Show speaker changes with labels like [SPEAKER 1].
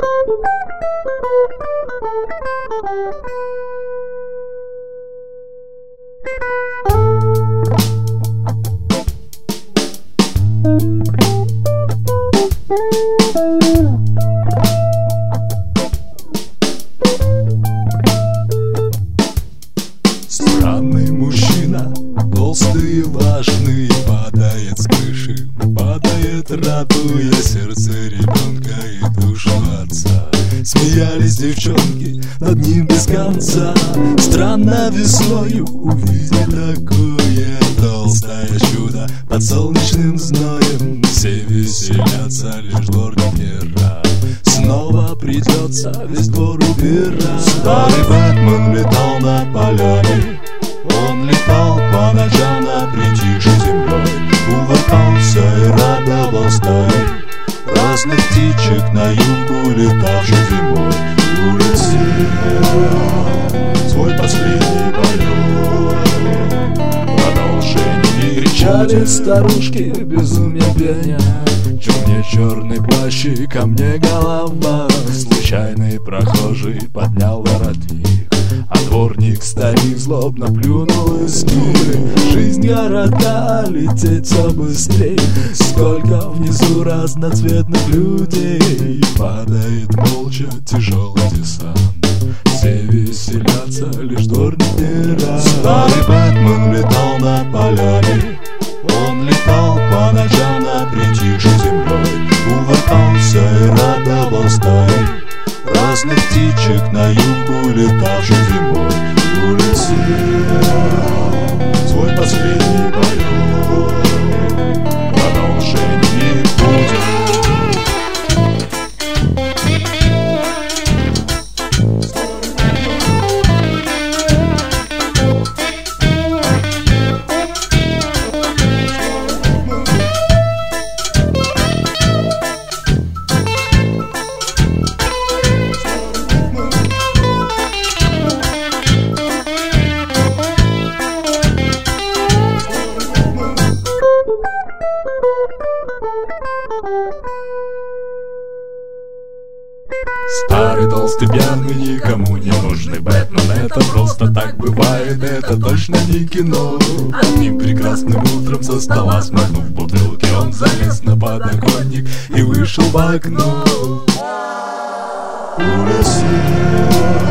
[SPEAKER 1] Странный мужчина, толстый и важный, падает с крыши, падает, радуя сердце ребенка и душу отца. Смеялись девчонки над ним без конца. Странно весною увидеть такое толстое чудо под солнечным зноем. Все веселятся, лишь дворник не рад. Снова придется весь двор убирать. Старый Бэтмен летал над полями, он летал по ночам над притихшей землей. Увлекался и радовал стаи разных птичек на юг, улетавших зимой. Улетел свой последний полет, продолжение не кричали старушки, безумие пения. Чё мне черный плащ и ко мне голова? Случайный прохожий поднял воротник, а дворник старик злобно плюнул из книг. Жизнь города, лететь все быстрей. Сколько внизу разноцветных людей. Падает молча тяжелый десант. Все веселятся, лишь дворник не рад. Старый Бэтмен летал над полями, он летал по ночам над притихшей землей. Увлекался и радовал стаи разных птичек на юг, улетавших зимой. Улетел свой последний полет, продолжения не будет. Старый, толстый, пьяный, никому не нужный Бэтмен. Это просто так бывает, это точно не кино. Одним прекрасным утром со стола, смахнув бутылки, он залез на подоконник и вышел в окно. Улетел